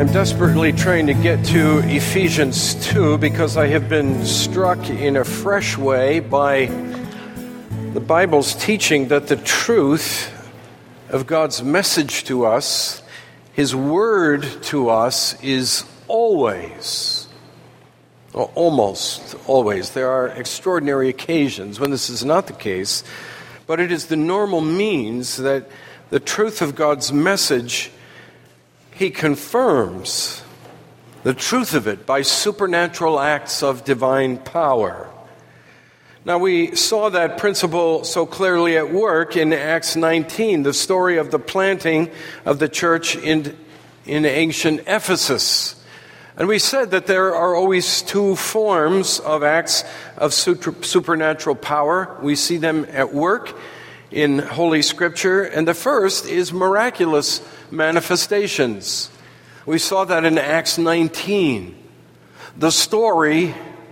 I'm desperately trying to get to Ephesians 2 because I have been struck in a fresh way by the Bible's teaching that the truth of God's message to us, His word to us, is always, or almost always. There are extraordinary occasions when this is not the case, but it is the normal means that the truth of God's message, He confirms the truth of it by supernatural acts of divine power. Now, we saw that principle so clearly at work in Acts 19, the story of the planting of the church in ancient Ephesus. And we said that there are always two forms of acts of supernatural power. We see them at work in Holy Scripture, and the first is miraculous manifestations. We saw that in Acts 19. The story,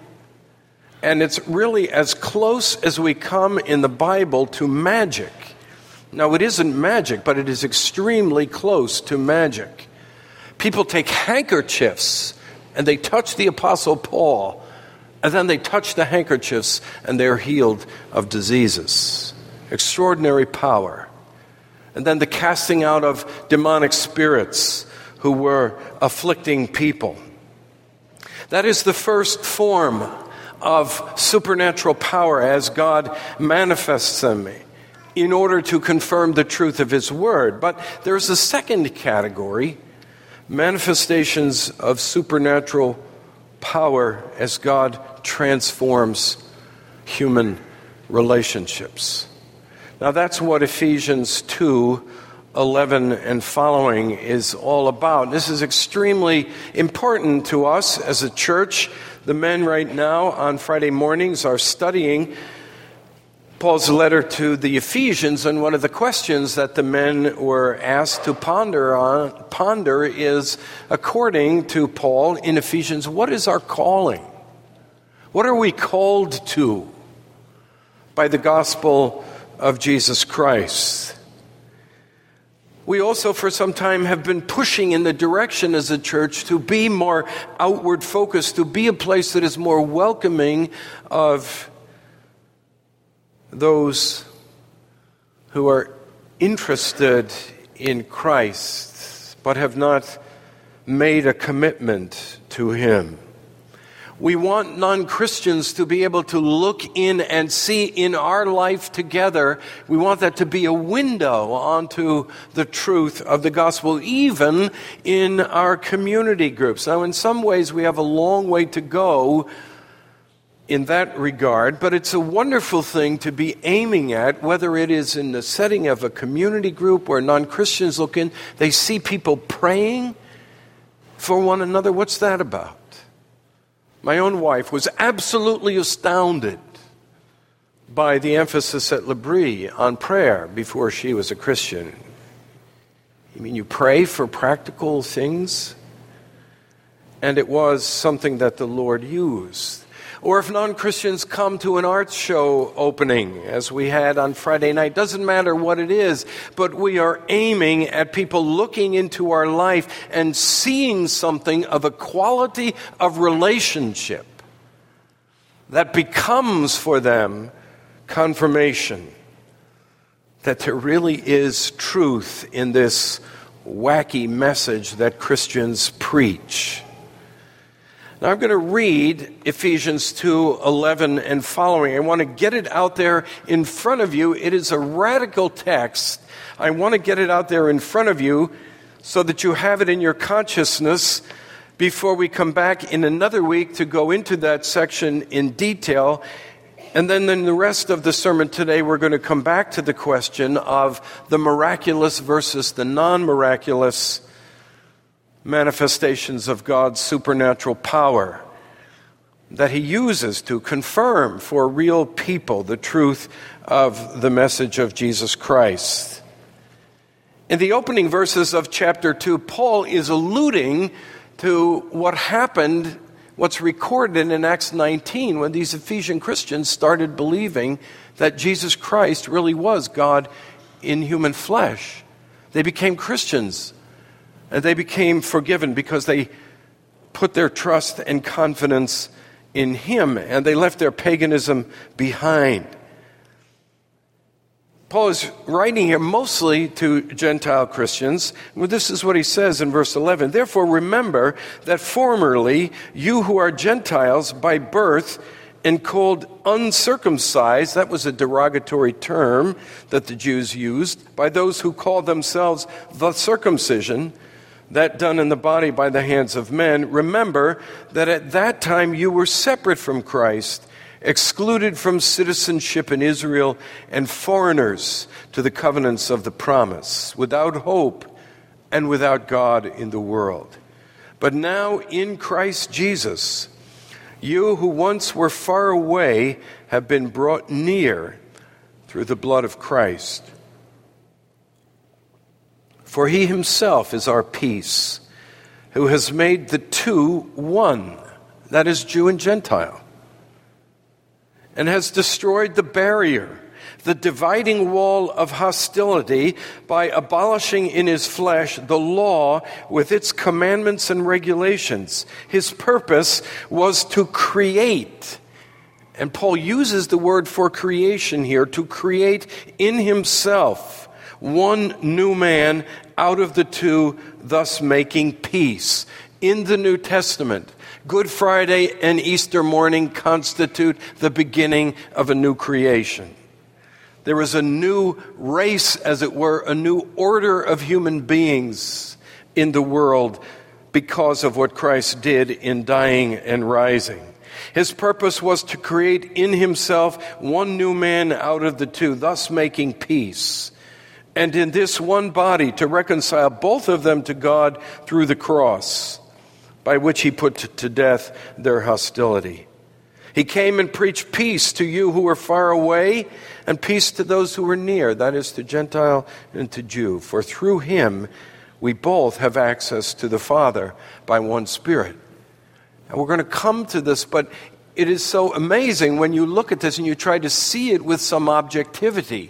and it's really as close as we come in the Bible to magic. Now, it isn't magic, but it is extremely close to magic. People take handkerchiefs and they touch the Apostle Paul, and then they touch the handkerchiefs and they're healed of diseases. Extraordinary power. And then the casting out of demonic spirits who were afflicting people. That is the first form of supernatural power as God manifests them in order to confirm the truth of His word. But there's a second category, manifestations of supernatural power as God transforms human relationships. Now that's what Ephesians 2:11 and following is all about. This is extremely important to us as a church. The men right now on Friday mornings are studying Paul's letter to the Ephesians, and one of the questions that the men were asked to ponder is, according to Paul in Ephesians, what is our calling? What are we called to by the gospel of Jesus Christ? We also for some time have been pushing in the direction as a church to be more outward focused, to be a place that is more welcoming of those who are interested in Christ but have not made a commitment to Him. We want non-Christians to be able to look in and see in our life together. We want that to be a window onto the truth of the gospel, even in our community groups. Now, in some ways, we have a long way to go in that regard, but it's a wonderful thing to be aiming at, whether it is in the setting of a community group where non-Christians look in, they see people praying for one another. What's that about? My own wife was absolutely astounded by the emphasis at L'Abri on prayer before she was a Christian. You mean you pray for practical things? And it was something that the Lord used. Or if non-Christians come to an art show opening, as we had on Friday night, doesn't matter what it is, but we are aiming at people looking into our life and seeing something of a quality of relationship that becomes for them confirmation that there really is truth in this wacky message that Christians preach. Now I'm going to read Ephesians 2:11 and following. I want to get it out there in front of you. It is a radical text. I want to get it out there in front of you so that you have it in your consciousness before we come back in another week to go into that section in detail. And then in the rest of the sermon today, we're going to come back to the question of the miraculous versus the non-miraculous manifestations of God's supernatural power that He uses to confirm for real people the truth of the message of Jesus Christ. In the opening verses of chapter 2, Paul is alluding to what happened, what's recorded in Acts 19, when these Ephesian Christians started believing that Jesus Christ really was God in human flesh. They became Christians. And they became forgiven because they put their trust and confidence in Him, and they left their paganism behind. Paul is writing here mostly to Gentile Christians. Well, this is what he says in verse 11. Therefore, remember that formerly you who are Gentiles by birth and called uncircumcised, that was a derogatory term that the Jews used, by those who called themselves the circumcision, that done in the body by the hands of men. Remember that at that time you were separate from Christ, excluded from citizenship in Israel, and foreigners to the covenants of the promise, without hope and without God in the world. But now in Christ Jesus, you who once were far away have been brought near through the blood of Christ. For He Himself is our peace, who has made the two one, that is, Jew and Gentile, and has destroyed the barrier, the dividing wall of hostility, by abolishing in His flesh the law with its commandments and regulations. His purpose was to create, and Paul uses the word for creation here, to create in Himself one new man out of the two, thus making peace. In the New Testament, Good Friday and Easter morning constitute the beginning of a new creation. There is a new race, as it were, a new order of human beings in the world because of what Christ did in dying and rising. His purpose was to create in Himself one new man out of the two, thus making peace. And in this one body to reconcile both of them to God through the cross, by which He put to death their hostility. He came and preached peace to you who were far away, and peace to those who were near, that is, to Gentile and to Jew. For through Him we both have access to the Father by one Spirit. And we're going to come to this, but it is so amazing when you look at this and you try to see it with some objectivity.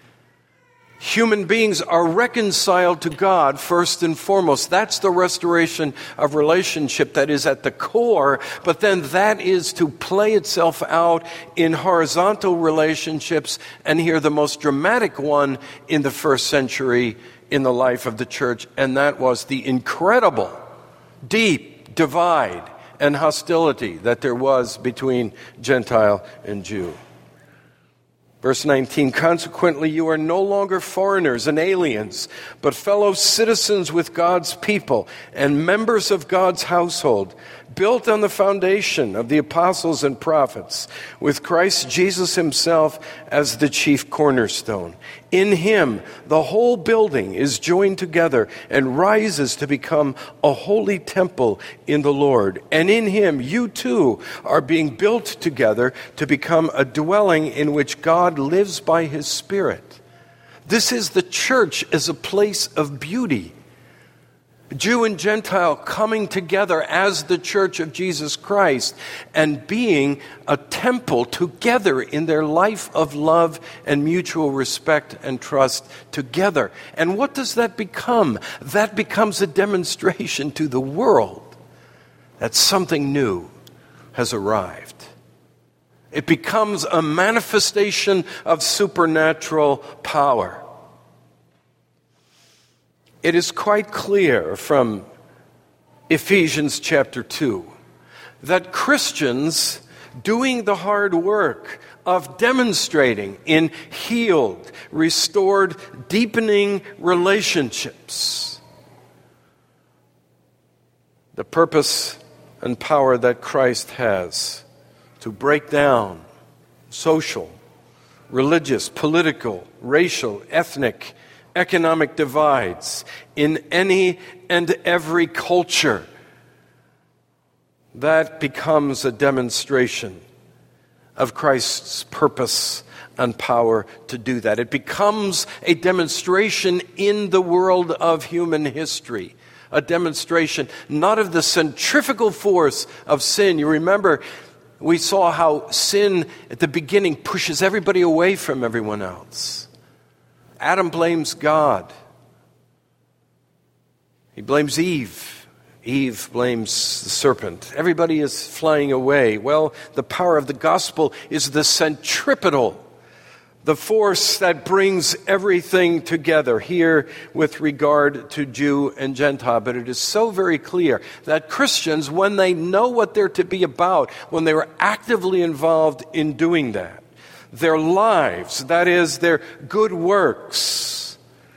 Human beings are reconciled to God first and foremost. That's the restoration of relationship that is at the core, but then that is to play itself out in horizontal relationships, and here the most dramatic one in the first century in the life of the church, and that was the incredible, deep divide and hostility that there was between Gentile and Jew. Verse 19, consequently, you are no longer foreigners and aliens, but fellow citizens with God's people and members of God's household, built on the foundation of the apostles and prophets, with Christ Jesus Himself as the chief cornerstone. In Him, the whole building is joined together and rises to become a holy temple in the Lord. And in Him, you too are being built together to become a dwelling in which God lives by His Spirit. This is the church as a place of beauty. Jew and Gentile coming together as the church of Jesus Christ and being a temple together in their life of love and mutual respect and trust together. And what does that become? That becomes a demonstration to the world that something new has arrived. It becomes a manifestation of supernatural power. It is quite clear from Ephesians chapter 2 that Christians doing the hard work of demonstrating in healed, restored, deepening relationships the purpose and power that Christ has to break down social, religious, political, racial, ethnic, economic divides in any and every culture. That becomes a demonstration of Christ's purpose and power to do that. It becomes a demonstration in the world of human history. A demonstration not of the centrifugal force of sin. You remember we saw how sin at the beginning pushes everybody away from everyone else. Adam blames God. He blames Eve. Eve blames the serpent. Everybody is flying away. Well, the power of the gospel is the centripetal, the force that brings everything together here with regard to Jew and Gentile. But it is so very clear that Christians, when they know what they're to be about, when they are actively involved in doing that, their lives, that is, their good works,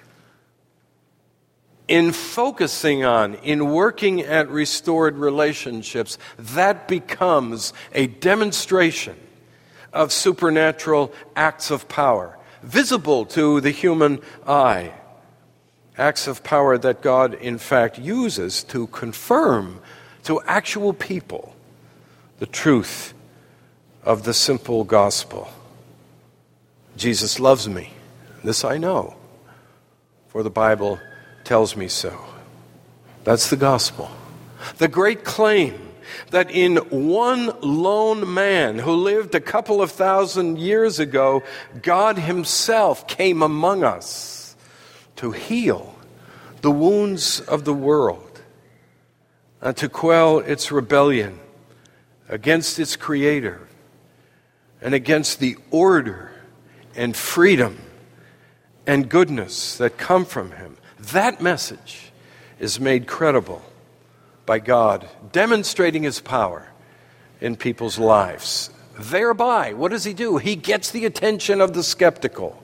in focusing on, in working at restored relationships, that becomes a demonstration of supernatural acts of power, visible to the human eye. Acts of power that God, in fact, uses to confirm to actual people the truth of the simple gospel. Jesus loves me. This I know, for the Bible tells me so. That's the gospel. The great claim that in one lone man who lived a couple of thousand years ago, God himself came among us to heal the wounds of the world and to quell its rebellion against its creator and against the order and freedom and goodness that come from him. That message is made credible by God, demonstrating his power in people's lives. Thereby, what does he do? He gets the attention of the skeptical.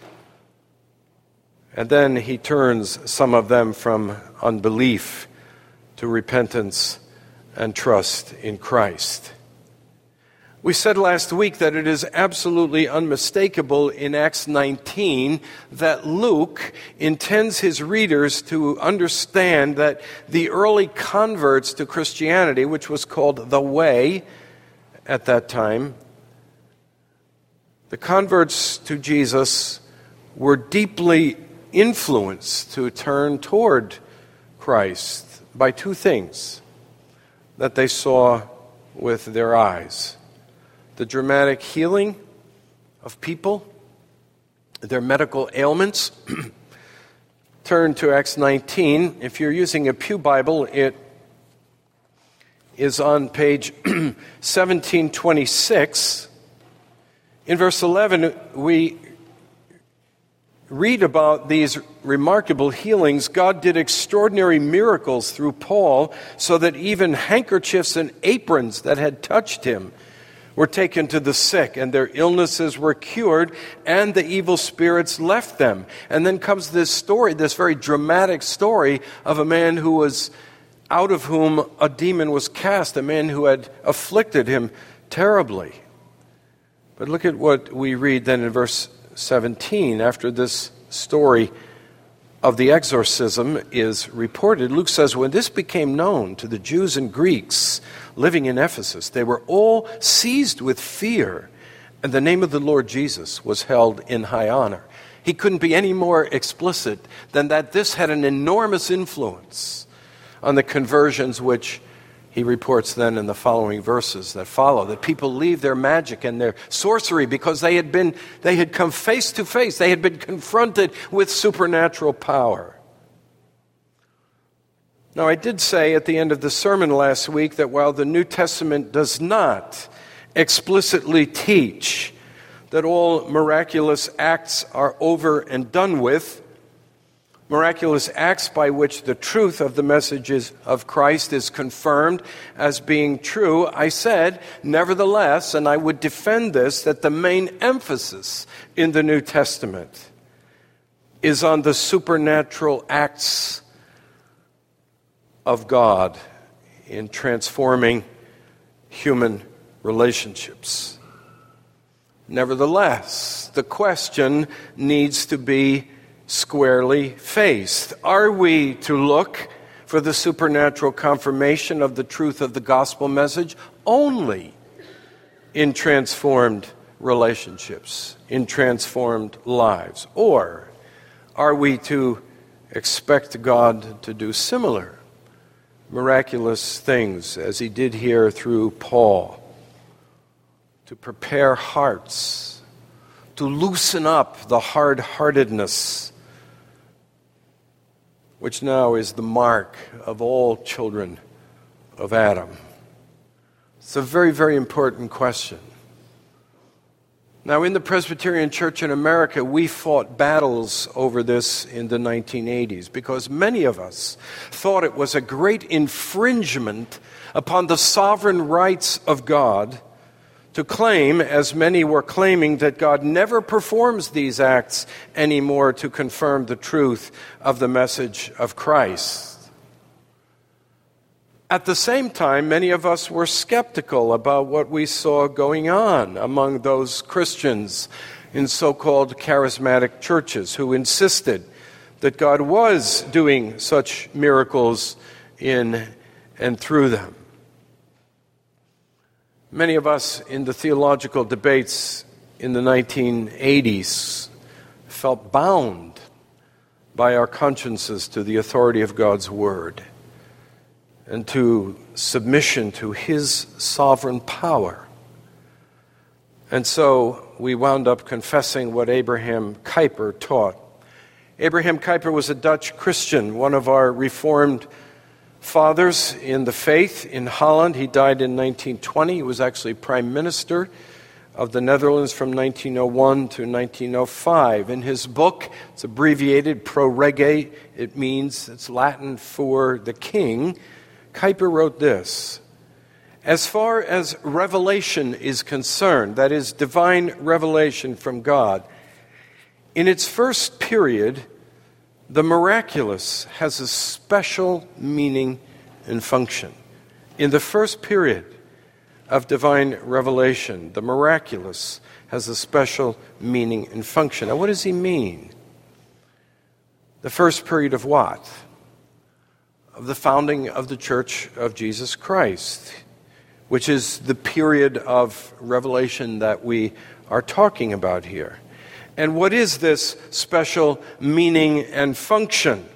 And then he turns some of them from unbelief to repentance and trust in Christ. We said last week that it is absolutely unmistakable in Acts 19 that Luke intends his readers to understand that the early converts to Christianity, which was called the Way at that time, the converts to Jesus were deeply influenced to turn toward Christ by two things that they saw with their eyes: the dramatic healing of people, their medical ailments. Turn to Acts 19. If you're using a Pew Bible, it is on page 1726. In verse 11, we read about these remarkable healings. God did extraordinary miracles through Paul, so that even handkerchiefs and aprons that had touched him were taken to the sick, and their illnesses were cured, and the evil spirits left them. And then comes this story, this very dramatic story of a man who was out of whom a demon was cast, a man who had afflicted him terribly. But look at what we read then in verse 17. After this story of the exorcism is reported, Luke says, when this became known to the Jews and Greeks living in Ephesus, they were all seized with fear, and the name of the Lord Jesus was held in high honor. He couldn't be any more explicit than that this had an enormous influence on the conversions, which he reports then in the following verses that follow, that people leave their magic and their sorcery because they had come face to face. They had been confronted with supernatural power. Now, I did say at the end of the sermon last week that while the New Testament does not explicitly teach that all miraculous acts are over and done with, miraculous acts by which the truth of the messages of Christ is confirmed as being true, I said, nevertheless, and I would defend this, that the main emphasis in the New Testament is on the supernatural acts of God in transforming human relationships. Nevertheless, the question needs to be squarely faced. Are we to look for the supernatural confirmation of the truth of the gospel message only in transformed relationships, in transformed lives? Or are we to expect God to do similar miraculous things as he did here through Paul, to prepare hearts, to loosen up the hard-heartedness which now is the mark of all children of Adam? It's a very, very important question. Now, in the Presbyterian Church in America, we fought battles over this in the 1980s because many of us thought it was a great infringement upon the sovereign rights of God to claim, as many were claiming, that God never performs these acts anymore to confirm the truth of the message of Christ. At the same time, many of us were skeptical about what we saw going on among those Christians in so-called charismatic churches who insisted that God was doing such miracles in and through them. Many of us in the theological debates in the 1980s felt bound by our consciences to the authority of God's Word and to submission to His sovereign power. And so we wound up confessing what Abraham Kuyper taught. Abraham Kuyper was a Dutch Christian, one of our Reformed fathers in the faith in Holland. He died in 1920. He was actually Prime Minister of the Netherlands from 1901 to 1905. In his book, it's abbreviated Pro Rege, it's Latin for the king. Kuyper wrote this: as far as revelation is concerned, that is, divine revelation from God, in its first period, the miraculous has a special meaning and function. In the first period of divine revelation, the miraculous has a special meaning and function. Now, what does he mean? The first period of what? Of the founding of the Church of Jesus Christ, which is the period of revelation that we are talking about here. And what is this special meaning and function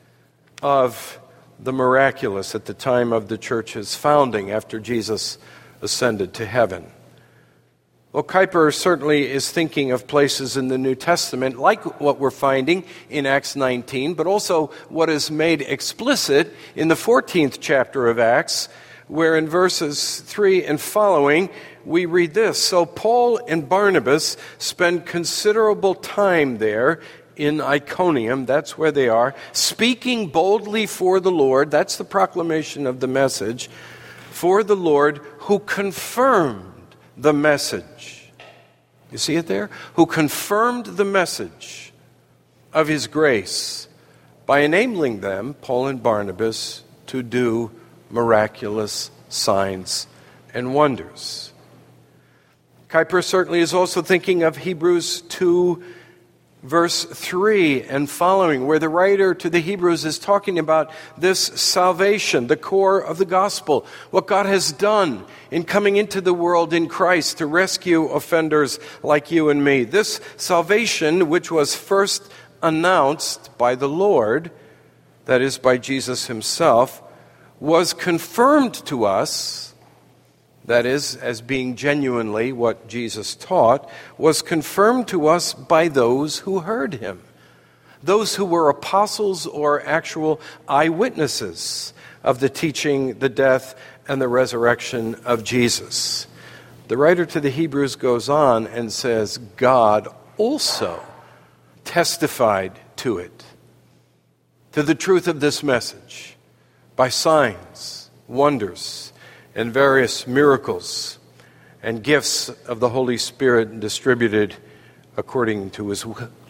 of the miraculous at the time of the church's founding after Jesus ascended to heaven? Well, Kuyper certainly is thinking of places in the New Testament, like what we're finding in Acts 19, but also what is made explicit in the 14th chapter of Acts, where in verses 3 and following, we read this: so Paul and Barnabas spend considerable time there in Iconium, that's where they are, speaking boldly for the Lord, that's the proclamation of the message, for the Lord, who confirmed the message. You see it there? Who confirmed the message of His grace by enabling them, Paul and Barnabas, to do miraculous signs and wonders. Kuyper certainly is also thinking of Hebrews 2, verse 3 and following, where the writer to the Hebrews is talking about this salvation, the core of the gospel, what God has done in coming into the world in Christ to rescue offenders like you and me. This salvation, which was first announced by the Lord, that is, by Jesus Himself, was confirmed to us, that is, as being genuinely what Jesus taught, was confirmed to us by those who heard Him, those who were apostles or actual eyewitnesses of the teaching, the death, and the resurrection of Jesus. The writer to the Hebrews goes on and says, God also testified to it, to the truth of this message, by signs, wonders, and various miracles and gifts of the Holy Spirit distributed according to His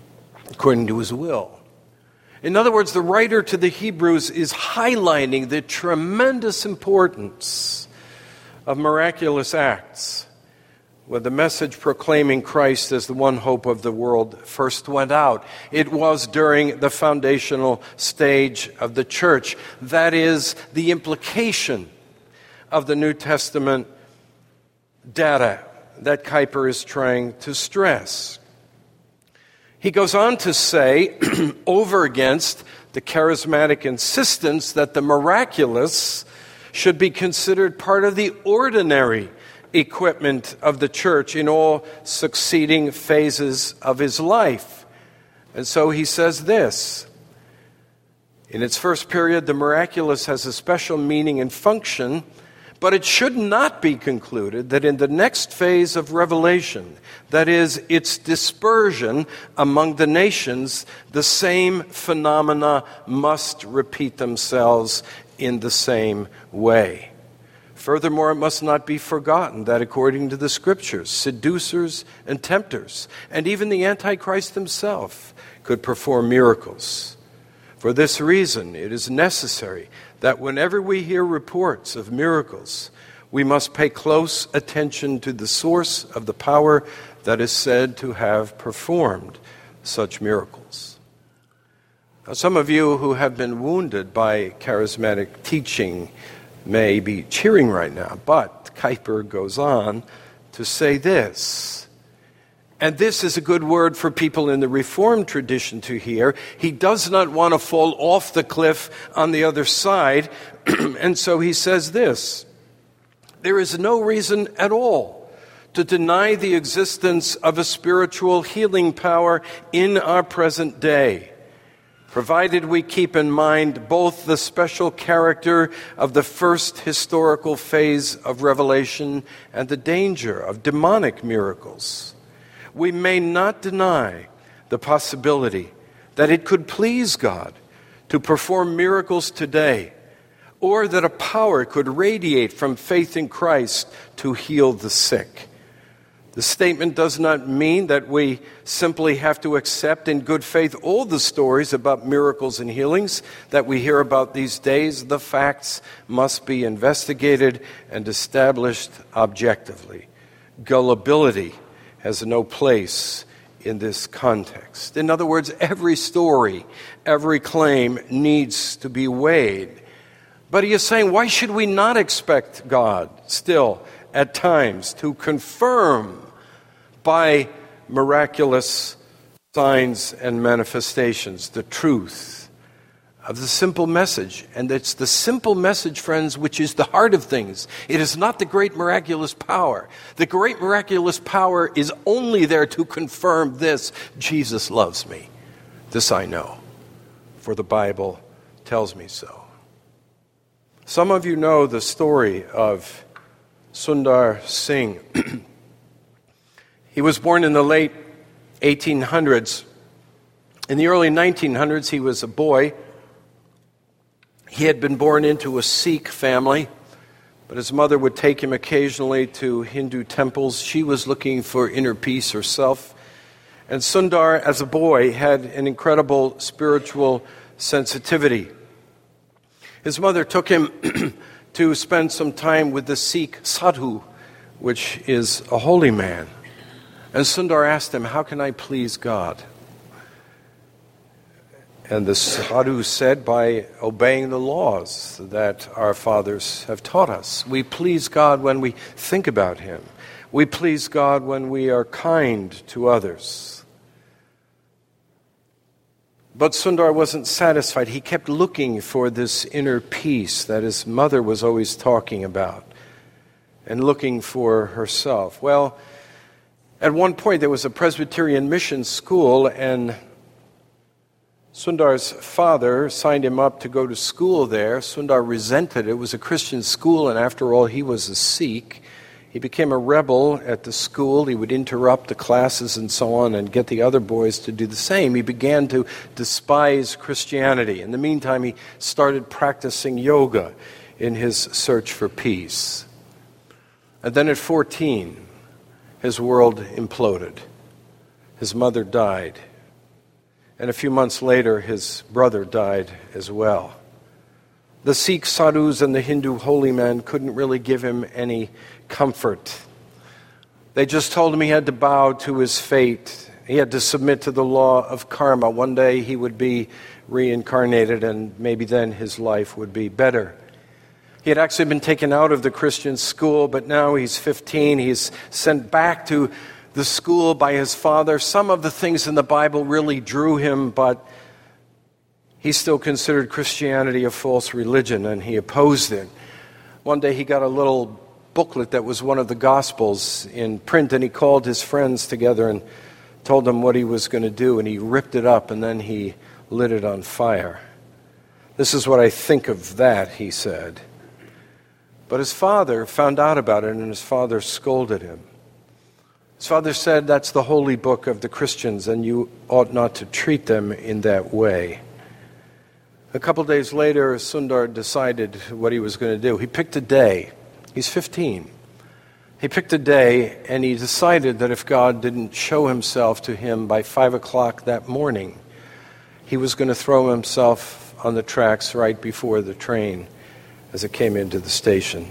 will. In other words, the writer to the Hebrews is highlighting the tremendous importance of miraculous acts when the message proclaiming Christ as the one hope of the world first went out. It was during the foundational stage of the church. That is the implication of the New Testament data that Kuyper is trying to stress. He goes on to say, over against the charismatic insistence that the miraculous should be considered part of the ordinary equipment of the church in all succeeding phases of his life. And so he says this: In its first period, the miraculous has a special meaning and function, but it should not be concluded that in the next phase of revelation, that is, its dispersion among the nations, the same phenomena must repeat themselves in the same way. Furthermore, it must not be forgotten that according to the Scriptures, seducers and tempters, and even the Antichrist himself, could perform miracles. For this reason, it is necessary that whenever we hear reports of miracles, we must pay close attention to the source of the power that is said to have performed such miracles. Now, some of you who have been wounded by charismatic teaching may be cheering right now, but Kuyper goes on to say this. And this is a good word for people in the Reformed tradition to hear. He does not want to fall off the cliff on the other side, and so he says this: there is no reason at all to deny the existence of a spiritual healing power in our present day, provided we keep in mind both the special character of the first historical phase of Revelation and the danger of demonic miracles. We may not deny the possibility that it could please God to perform miracles today, or that a power could radiate from faith in Christ to heal the sick. The statement does not mean that we simply have to accept in good faith all the stories about miracles and healings that we hear about these days. The facts must be investigated and established objectively. Gullibility has no place in this context. In other words, every story, every claim needs to be weighed. But he is saying, why should we not expect God still at times to confirm by miraculous signs and manifestations the truth of the simple message? And it's the simple message, friends, which is the heart of things. It is not the great miraculous power. The great miraculous power is only there to confirm this: Jesus loves me. This I know, for the Bible tells me so. Some of you know the story of Sundar Singh. He was born in the late 1800s. In the early 1900s, he was a boy. He had been born into a Sikh family, but his mother would take him occasionally to Hindu temples. She was looking for inner peace herself. And Sundar, as a boy, had an incredible spiritual sensitivity. His mother took him to spend some time with the Sikh sadhu, which is a holy man. And Sundar asked him, "How can I please God?" And the sadhu said, "By obeying the laws that our fathers have taught us. We please God when we think about Him. We please God when we are kind to others." But Sundar wasn't satisfied. He kept looking for this inner peace that his mother was always talking about, and looking for herself. Well, at one point there was a Presbyterian mission school, and Sundar's father signed him up to go to school there. Sundar resented it. It was a Christian school, and after all, he was a Sikh. He became a rebel at the school. He would interrupt the classes and so on and get the other boys to do the same. He began to despise Christianity. In the meantime, he started practicing yoga in his search for peace. And then at 14, his world imploded. His mother died. And a few months later, his brother died as well. The Sikh sadhus and the Hindu holy men couldn't really give him any comfort. They just told him he had to bow to his fate. He had to submit to the law of karma. One day he would be reincarnated, and maybe then his life would be better. He had actually been taken out of the Christian school, but now he's 15. He's sent back to the school by his father. Some of the things in the Bible really drew him, but he still considered Christianity a false religion, and he opposed it. One day he got a little booklet that was one of the Gospels in print, and he called his friends together and told them what he was going to do, and he ripped it up, and then he lit it on fire. This is what I think of that, he said. But his father found out about it, and his father scolded him. His father said, that's the holy book of the Christians, and you ought not to treat them in that way. A couple days later, Sundar decided what he was going to do. He picked a day. He's 15. He picked a day, and he decided that if God didn't show himself to him by 5 o'clock that morning, he was going to throw himself on the tracks right before the train as it came into the station.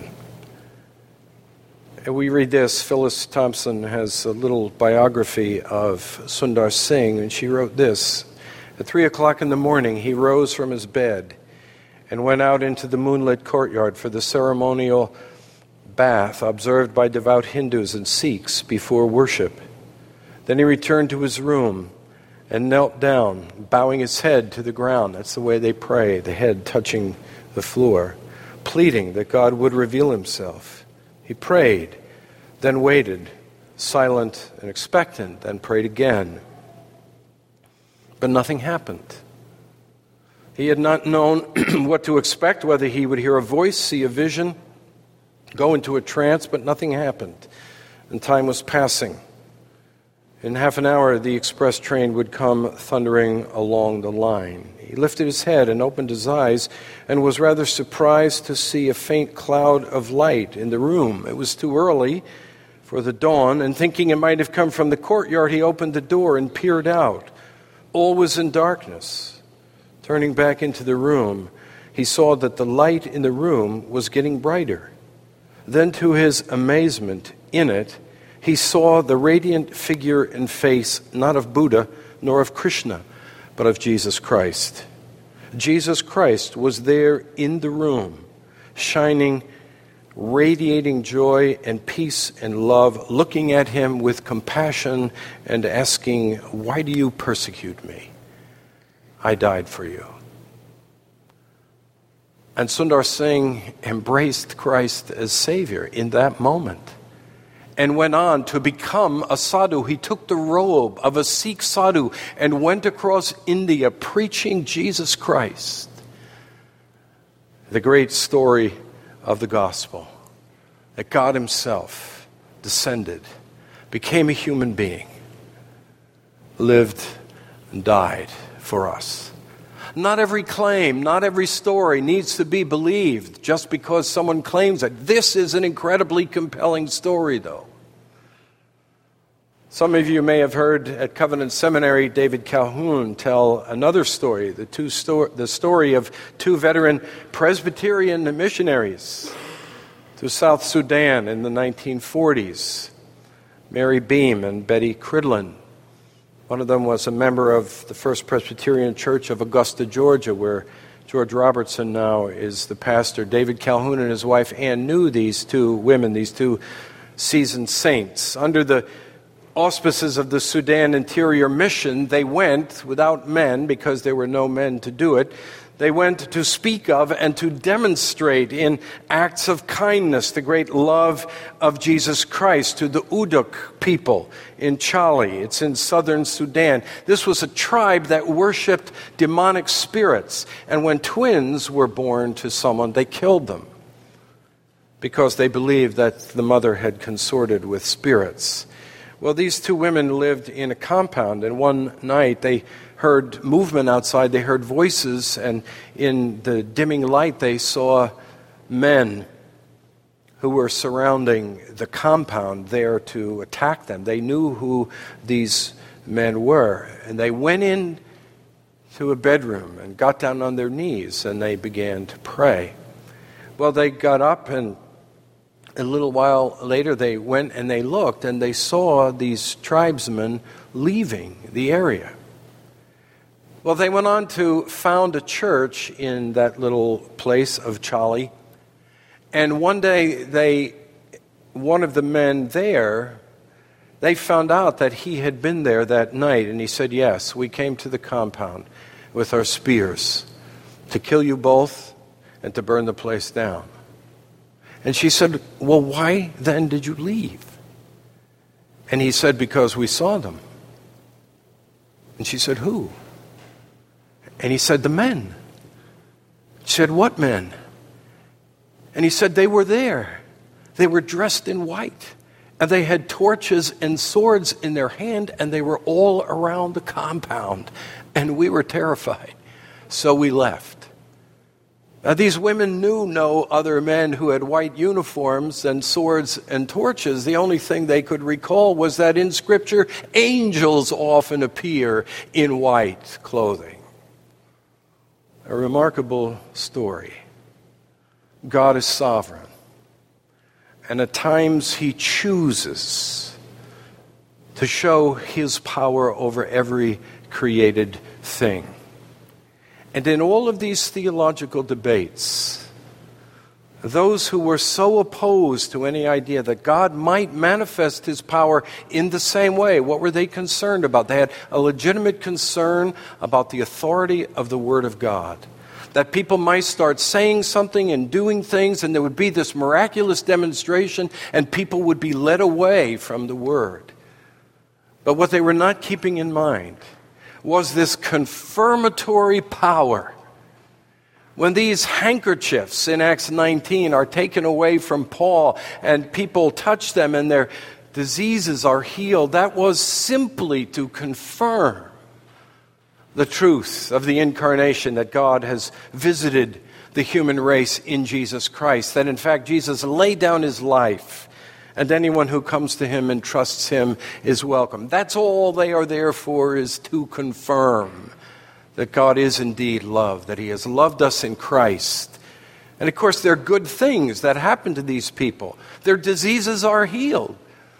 And we read this. Phyllis Thompson has a little biography of Sundar Singh, and she wrote this. At 3 o'clock in the morning, he rose from his bed and went out into the moonlit courtyard for the ceremonial bath observed by devout Hindus and Sikhs before worship. Then he returned to his room and knelt down, bowing his head to the ground. That's the way they pray, the head touching the floor, pleading that God would reveal himself. He prayed, then waited, silent and expectant, then prayed again. But nothing happened. He had not known what to expect, whether he would hear a voice, see a vision, go into a trance, but nothing happened. And time was passing. In half an hour, the express train would come thundering along the line. He lifted his head and opened his eyes and was rather surprised to see a faint cloud of light in the room. It was too early for the dawn, and thinking it might have come from the courtyard, he opened the door and peered out. All was in darkness. Turning back into the room, he saw that the light in the room was getting brighter. Then, to his amazement, in it, he saw the radiant figure and face not of Buddha nor of Krishna, but of Jesus Christ. Jesus Christ was there in the room, shining, radiating joy and peace and love, looking at him with compassion and asking, "Why do you persecute me? I died for you." And Sundar Singh embraced Christ as Savior in that moment and went on to become a sadhu. He took the robe of a Sikh sadhu and went across India preaching Jesus Christ. The great story of the gospel, that God himself descended, became a human being, lived and died for us. Not every claim, not every story needs to be believed just because someone claims it. This is an incredibly compelling story, though. Some of you may have heard at Covenant Seminary David Calhoun tell another story, the story of two veteran Presbyterian missionaries to South Sudan in the 1940s, Mary Beam and Betty Cridlin. One of them was a member of the First Presbyterian Church of Augusta, Georgia, where George Robertson now is the pastor. David Calhoun and his wife Ann knew these two women, these two seasoned saints. Under the auspices of the Sudan Interior Mission, they went without men, because there were no men to do it. They went to speak of and to demonstrate in acts of kindness the great love of Jesus Christ to the Uduk people in Chali. It's in southern Sudan. This was a tribe that worshipped demonic spirits. And when twins were born to someone, they killed them because they believed that the mother had consorted with spirits. Well, these two women lived in a compound, and one night they heard movement outside. They heard voices, and in the dimming light they saw men who were surrounding the compound there to attack them. They knew who these men were, and they went in to a bedroom and got down on their knees, and they began to pray. Well, they got up, and a little while later they went and they looked, and they saw these tribesmen leaving the area. Well, they went on to found a church in that little place of Chali. And one day, one of the men there, they found out that he had been there that night. And he said, "Yes, we came to the compound with our spears to kill you both and to burn the place down." And she said, "Well, why then did you leave?" And he said, "Because we saw them." And she said, "Who?" And he said, "The men. She said, "What men?" And he said, "They were there. They were dressed in white. And they had torches and swords in their hand, and they were all around the compound. And we were terrified. So we left." Now, these women knew no other men who had white uniforms and swords and torches. The only thing they could recall was that in Scripture, angels often appear in white clothing. A remarkable story. God is sovereign. And at times He chooses to show His power over every created thing. And in all of these theological debates, those who were so opposed to any idea that God might manifest His power in the same way, what were they concerned about? They had a legitimate concern about the authority of the Word of God. That people might start saying something and doing things, and there would be this miraculous demonstration, and people would be led away from the Word. But what they were not keeping in mind was this confirmatory power. When these handkerchiefs in Acts 19 are taken away from Paul and people touch them and their diseases are healed, that was simply to confirm the truth of the incarnation, that God has visited the human race in Jesus Christ, that in fact Jesus laid down His life, and anyone who comes to Him and trusts Him is welcome. That's all they are there for, is to confirm that God is indeed love, that He has loved us in Christ. And of course, there are good things that happen to these people. Their diseases are healed.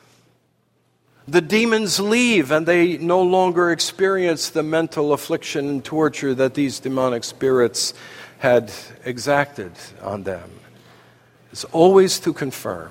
The demons leave, and they no longer experience the mental affliction and torture that these demonic spirits had exacted on them. It's always to confirm.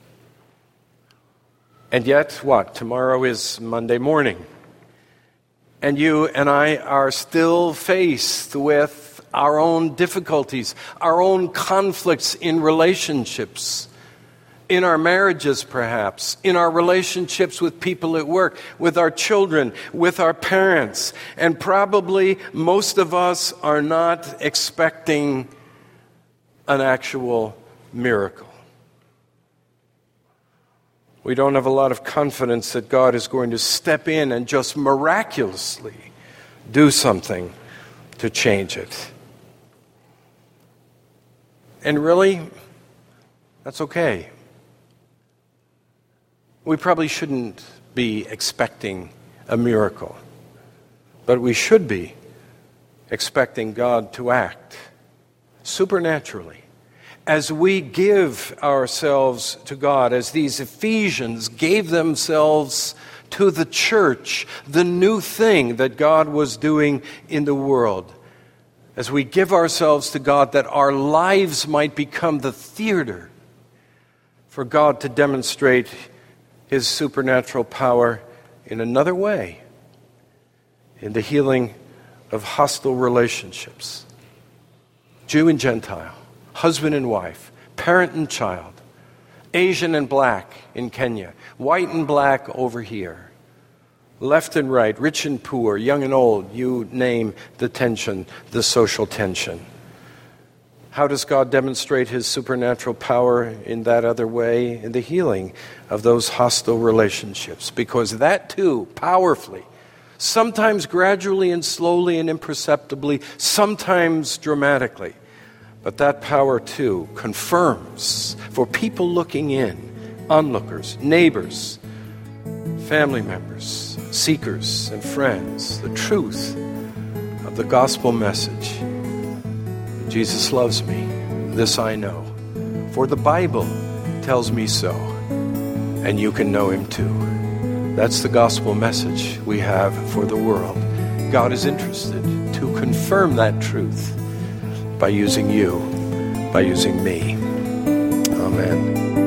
And yet, what? Tomorrow is Monday morning. And you and I are still faced with our own difficulties, our own conflicts in relationships, in our marriages perhaps, in our relationships with people at work, with our children, with our parents. And probably most of us are not expecting an actual miracle. We don't have a lot of confidence that God is going to step in and just miraculously do something to change it. And really, that's okay. We probably shouldn't be expecting a miracle, but we should be expecting God to act supernaturally. As we give ourselves to God, as these Ephesians gave themselves to the church, the new thing that God was doing in the world, as we give ourselves to God, that our lives might become the theater for God to demonstrate His supernatural power in another way, in the healing of hostile relationships, Jew and Gentile, husband and wife, parent and child, Asian and black in Kenya, white and black over here, left and right, rich and poor, young and old, you name the tension, the social tension. How does God demonstrate His supernatural power in that other way? In the healing of those hostile relationships. Because that too, powerfully, sometimes gradually and slowly and imperceptibly, sometimes dramatically, but that power too confirms for people looking in, onlookers, neighbors, family members, seekers and friends, the truth of the gospel message. Jesus loves me, this I know, for the Bible tells me so, and you can know Him too. That's the gospel message we have for the world. God is interested to confirm that truth by using you, by using me. Amen.